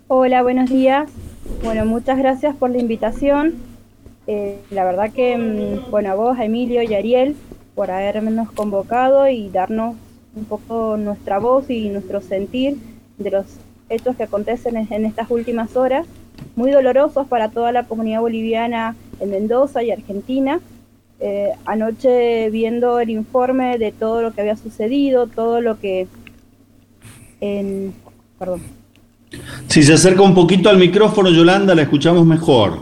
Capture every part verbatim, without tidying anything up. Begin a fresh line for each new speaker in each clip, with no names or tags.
Hola, buenos días. Bueno, muchas gracias por la invitación. Eh, la verdad que, mm, bueno, a vos, a Emilio y a Ariel, por habernos convocado y darnos un poco nuestra voz y nuestro sentir de los hechos que acontecen en, en estas últimas horas, muy dolorosos para toda la comunidad boliviana en Mendoza y Argentina. Eh, anoche viendo el informe de todo lo que había sucedido, todo lo que... En, perdón.
Si se acerca un poquito al micrófono, Yolanda, la escuchamos mejor.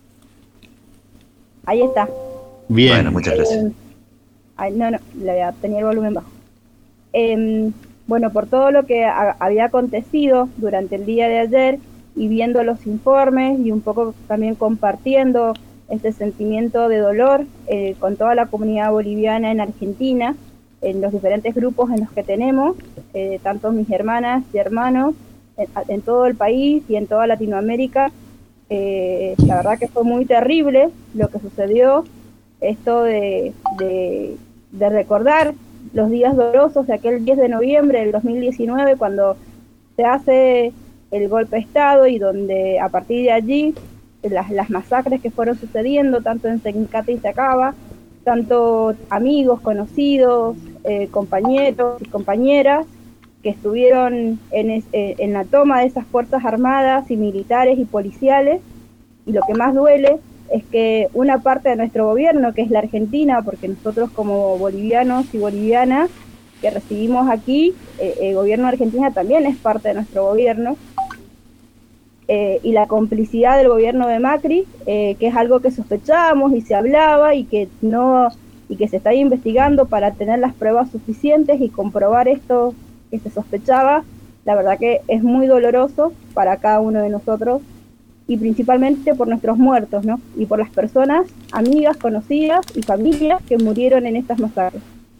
Ahí está.
Bueno,
Bien.
muchas gracias.
Eh, ay, no, no, la, tenía el volumen bajo. Eh, bueno, por todo lo que a, había acontecido durante el día de ayer y viendo los informes y un poco también compartiendo este sentimiento de dolor eh, con toda la comunidad boliviana en Argentina, en los diferentes grupos en los que tenemos, eh, tanto mis hermanas y hermanos, en, en todo el país y en toda Latinoamérica. Eh, la verdad que fue muy terrible lo que sucedió, esto de, de, de recordar los días dolorosos de aquel diez de noviembre del dos mil diecinueve, cuando se hace el golpe de Estado y donde a partir de allí las, las masacres que fueron sucediendo, tanto en Sencate y Sacaba, tanto amigos, conocidos, eh, compañeros y compañeras que estuvieron en, es, eh, en la toma de esas fuerzas armadas y militares y policiales. Y lo que más duele es que una parte de nuestro gobierno, que es la Argentina, porque nosotros como bolivianos y bolivianas que recibimos aquí, eh, el gobierno de Argentina también es parte de nuestro gobierno, eh, y la complicidad del gobierno de Macri, eh, que es algo que sospechábamos y se hablaba y que no y que se está investigando para tener las pruebas suficientes y comprobar esto que se sospechaba. La verdad que es muy doloroso para cada uno de nosotros, y principalmente por nuestros muertos, ¿no? Y por las personas, amigas, conocidas y familias que murieron en estas masacres.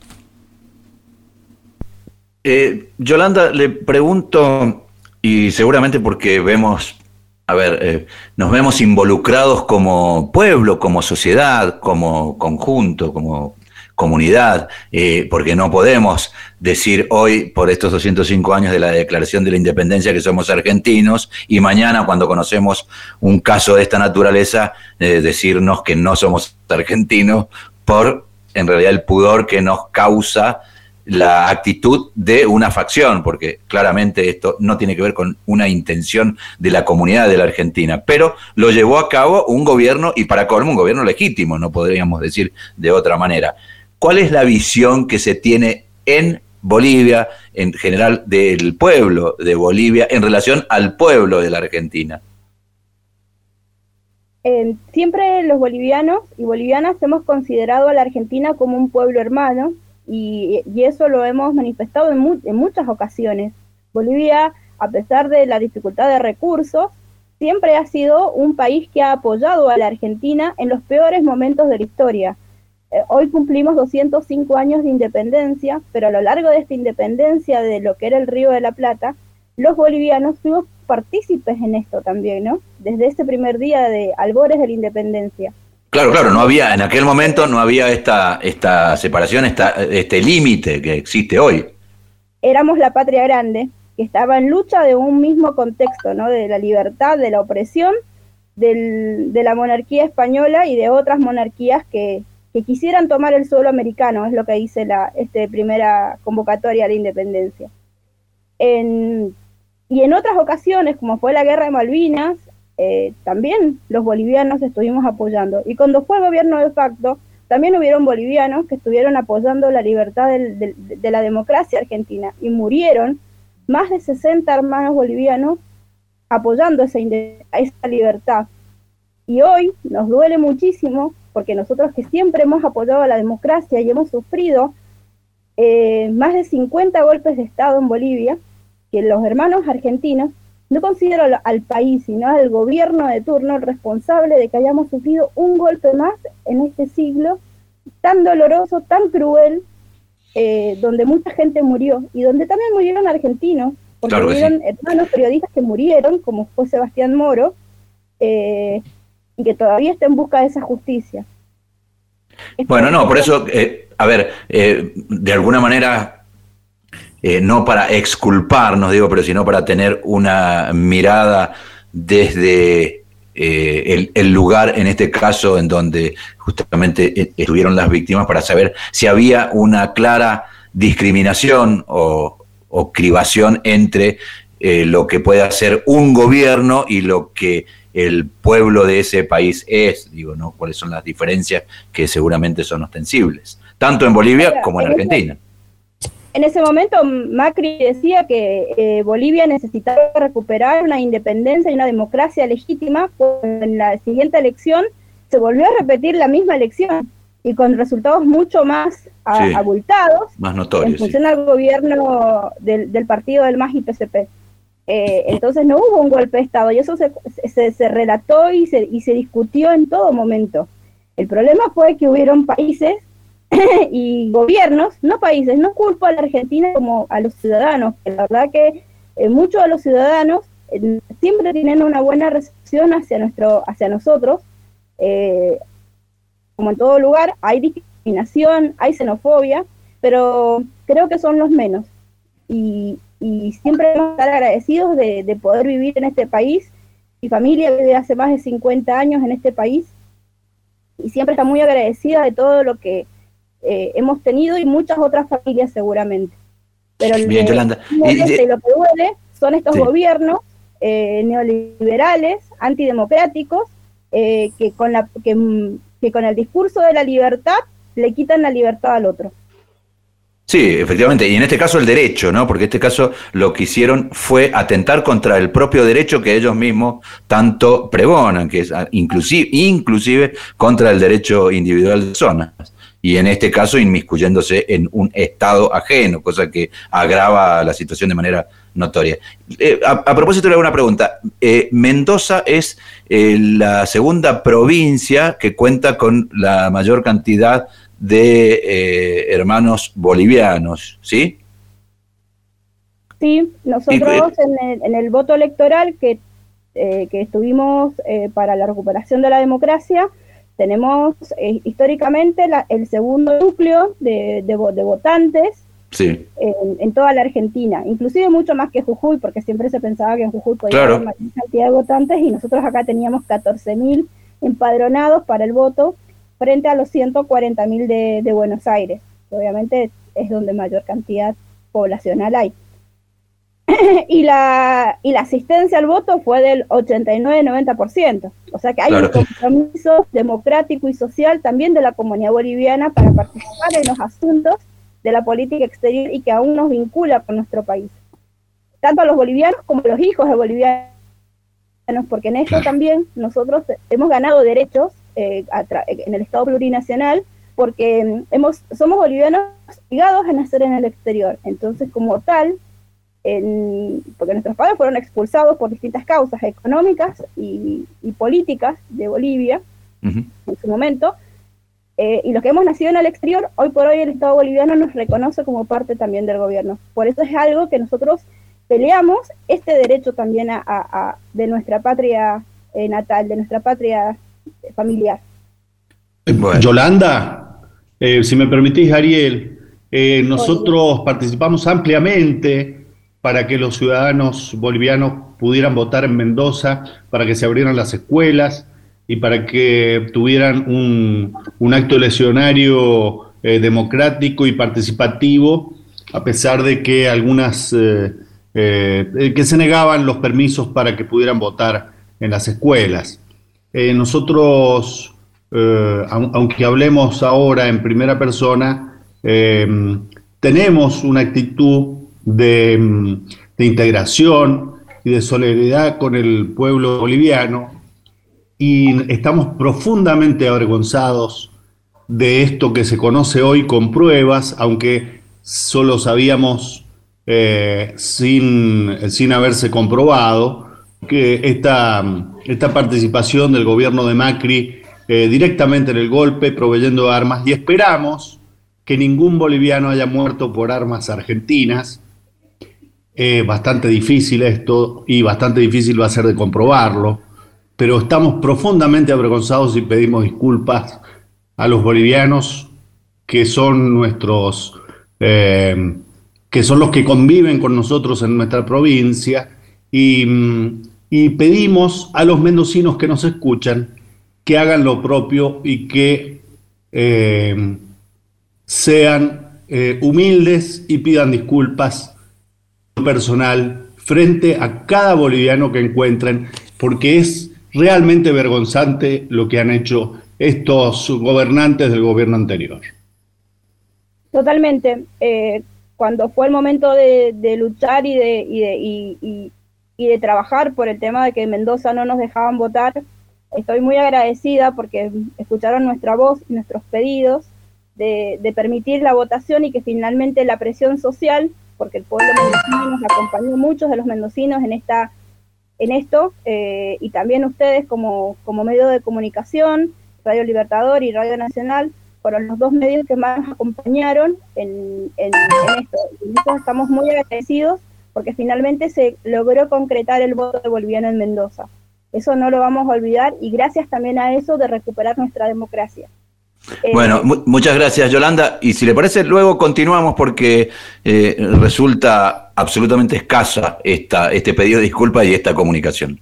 Eh, Yolanda, le pregunto, y seguramente porque vemos, a ver, eh, nos vemos involucrados como pueblo, como sociedad, como conjunto, como comunidad, eh, porque no podemos decir hoy, por estos doscientos cinco años de la Declaración de la Independencia, que somos argentinos, y mañana, cuando conocemos un caso de esta naturaleza, eh, decirnos que no somos argentinos por, en realidad, el pudor que nos causa la actitud de una facción, porque claramente esto no tiene que ver con una intención de la comunidad de la Argentina, pero lo llevó a cabo un gobierno, y para colmo un gobierno legítimo, no podríamos decir de otra manera. ¿Cuál es la visión que se tiene en Bolivia, en general del pueblo de Bolivia, en relación al pueblo de la Argentina?
Eh, siempre los bolivianos y bolivianas hemos considerado a la Argentina como un pueblo hermano, y, y eso lo hemos manifestado en, mu en muchas ocasiones. Bolivia, a pesar de la dificultad de recursos, siempre ha sido un país que ha apoyado a la Argentina en los peores momentos de la historia. Eh, hoy cumplimos doscientos cinco años de independencia, pero a lo largo de esta independencia de lo que era el Río de la Plata, los bolivianos fuimos partícipes en esto también, ¿no? Desde ese primer día de albores de la independencia.
Claro, claro, no había, en aquel momento no había esta, esta separación, esta, este límite que existe hoy.
Éramos la patria grande, que estaba en lucha de un mismo contexto, ¿no? De la libertad, de la opresión, del, de la monarquía española y de otras monarquías que, que quisieran tomar el suelo americano, es lo que dice la este, primera convocatoria a la independencia. En, y en otras ocasiones, como fue la guerra de Malvinas, Eh, también los bolivianos estuvimos apoyando, y cuando fue gobierno de facto también hubieron bolivianos que estuvieron apoyando la libertad del, del, de la democracia argentina, y murieron más de sesenta hermanos bolivianos apoyando esa, esa libertad. Y hoy nos duele muchísimo porque nosotros, que siempre hemos apoyado a la democracia y hemos sufrido eh, más de cincuenta golpes de Estado en Bolivia, que los hermanos argentinos, no considero al, al país, sino al gobierno de turno, el responsable de que hayamos sufrido un golpe más en este siglo tan doloroso, tan cruel, eh, donde mucha gente murió, y donde también murieron argentinos, porque
Claro que
hubieron
sí.
hermanos periodistas que murieron, como fue Sebastián Moro, eh, y que todavía está en busca de esa justicia.
Bueno, no, por eso, eh, a ver, eh, de alguna manera eh, no para exculparnos, digo, pero sino para tener una mirada desde eh, el, el lugar, en este caso, en donde justamente estuvieron las víctimas, para saber si había una clara discriminación o, o cribación entre eh, lo que puede hacer un gobierno y lo que el pueblo de ese país es, digo, ¿no? Cuáles son las diferencias que seguramente son ostensibles, tanto en Bolivia como en Argentina.
En ese momento Macri decía que eh, Bolivia necesitaba recuperar una independencia y una democracia legítima, pues en la siguiente elección se volvió a repetir la misma elección y con resultados mucho más a, sí, abultados,
más notorios,
en función
sí,
al gobierno del, del partido del M A S y P S P. Eh, entonces no hubo un golpe de Estado y eso se, se, se relató y se, y se discutió en todo momento. El problema fue que hubieron países y gobiernos, no países, no culpo a la Argentina como a los ciudadanos, que la verdad que eh, muchos de los ciudadanos eh, siempre tienen una buena recepción hacia, nuestro, hacia nosotros, eh, como en todo lugar, hay discriminación, hay xenofobia, pero creo que son los menos. Y, y siempre vamos a estar agradecidos de, de poder vivir en este país. Mi familia vive hace más de cincuenta años en este país y siempre está muy agradecida de todo lo que eh, hemos tenido y muchas otras familias seguramente. Pero
Bien, Yolanda.
Y, y lo que duele son estos sí. gobiernos eh, neoliberales, antidemocráticos, eh, que, con la, que, que con el discurso de la libertad le quitan la libertad al otro.
Sí, efectivamente, y en este caso el derecho, ¿no? Porque en este caso lo que hicieron fue atentar contra el propio derecho que ellos mismos tanto pregonan, que es inclusive, inclusive contra el derecho individual de personas, y en este caso inmiscuyéndose en un estado ajeno, cosa que agrava la situación de manera notoria. Eh, a, a propósito, le hago una pregunta. Eh, Mendoza es eh, la segunda provincia que cuenta con la mayor cantidad de eh, hermanos bolivianos, ¿sí?
Sí, nosotros y, en, el, en el voto electoral que, eh, que estuvimos eh, para la recuperación de la democracia, tenemos eh, históricamente la, el segundo núcleo de, de, de votantes
sí.
en, en toda la Argentina, inclusive mucho más que Jujuy, porque siempre se pensaba que en Jujuy podía
claro.
haber mayor cantidad de votantes, y nosotros acá teníamos catorce mil empadronados para el voto, frente a los ciento cuarenta mil de, de Buenos Aires, que obviamente es donde mayor cantidad poblacional hay. y, la, y la asistencia al voto fue del ochenta y nueve a noventa por ciento, o sea que hay claro. un compromiso democrático y social también de la comunidad boliviana para participar en los asuntos de la política exterior y que aún nos vincula con nuestro país. Tanto a los bolivianos como a los hijos de bolivianos, porque en esto también nosotros hemos ganado derechos Eh, en el Estado plurinacional, porque hemos somos bolivianos obligados a nacer en el exterior. Entonces, como tal, en, porque nuestros padres fueron expulsados por distintas causas económicas y, y políticas de Bolivia, uh-huh. en su momento, eh, y los que hemos nacido en el exterior, hoy por hoy el Estado boliviano nos reconoce como parte también del gobierno. Por eso es algo que nosotros peleamos, este derecho también a, a, a de nuestra patria eh, natal, de nuestra patria familiar.
Bueno. Yolanda, eh, si me permitís, Ariel, eh, nosotros Oye. participamos ampliamente para que los ciudadanos bolivianos pudieran votar en Mendoza, para que se abrieran las escuelas y para que tuvieran un, un acto eleccionario eh, democrático y participativo, a pesar de que algunas eh, eh, que se negaban los permisos para que pudieran votar en las escuelas. Eh, nosotros, eh, aunque hablemos ahora en primera persona, eh, tenemos una actitud de, de integración y de solidaridad con el pueblo boliviano y estamos profundamente avergonzados de esto que se conoce hoy con pruebas, aunque solo sabíamos eh, sin, sin haberse comprobado, que esta, esta participación del gobierno de Macri eh, directamente en el golpe, proveyendo armas, y esperamos que ningún boliviano haya muerto por armas argentinas. Eh, bastante difícil esto, y bastante difícil va a ser de comprobarlo, pero estamos profundamente avergonzados y pedimos disculpas a los bolivianos que son nuestros, eh, que son los que conviven con nosotros en nuestra provincia, y, y pedimos a los mendocinos que nos escuchan que hagan lo propio y que eh, sean eh, humildes y pidan disculpas personal frente a cada boliviano que encuentren, porque es realmente vergonzante lo que han hecho estos gobernantes del gobierno anterior.
Totalmente. Eh, cuando fue el momento de, de luchar y de, y, de, y, y, y de trabajar por el tema de que en Mendoza no nos dejaban votar, estoy muy agradecida porque escucharon nuestra voz y nuestros pedidos de, de permitir la votación y que finalmente la presión social, porque el pueblo mendocino nos acompañó, muchos de los mendocinos en esta en esto, eh, y también ustedes como, como medio de comunicación, Radio Libertador y Radio Nacional, fueron los dos medios que más nos acompañaron en, en, en esto. Y nosotros estamos muy agradecidos porque finalmente se logró concretar el voto de boliviano en Mendoza. Eso no lo vamos a olvidar y gracias también a eso de recuperar nuestra democracia.
Bueno, eh, muchas gracias, Yolanda. Y si le parece, luego continuamos porque eh, resulta absolutamente escasa esta, este pedido de disculpas y esta comunicación.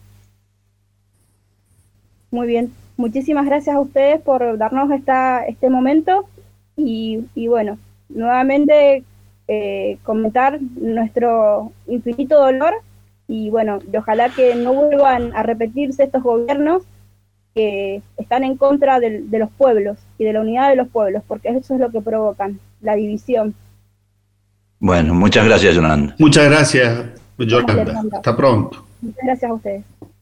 Muy bien. Muchísimas gracias a ustedes por darnos esta, este momento y, y bueno, nuevamente eh, comentar nuestro infinito dolor y bueno, y ojalá que no vuelvan a repetirse estos gobiernos que están en contra de, de los pueblos y de la unidad de los pueblos, porque eso es lo que provocan, la división.
Bueno, muchas gracias, Yolanda.
Muchas gracias, Yolanda. Hasta pronto.
Muchas gracias a ustedes.